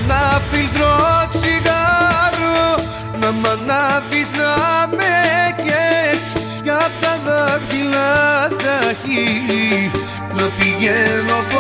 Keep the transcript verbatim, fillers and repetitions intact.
ένα φίλτρο τσιγάρο να μ' ανάβεις να με καις κι απ' τα δάχτυλα στα χείλη να πηγαίνω